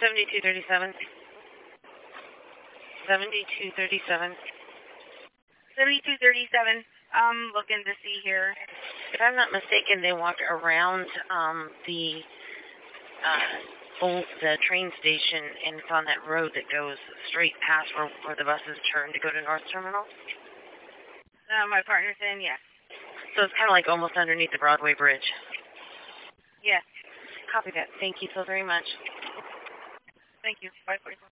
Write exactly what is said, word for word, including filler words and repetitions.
seventy-two thirty-seven. seventy-two thirty-seven. seventy-two thirty-seven. I'm looking to see here. If I'm not mistaken, they walked around um, the uh, old the train station, and it's on that road that goes straight past where, where the buses turn to go to North Terminal. Uh, my partner's in, yeah. So it's kind of like almost underneath the Broadway Bridge. Yeah. Copy that. Thank you so very much. Thank you. Bye, please.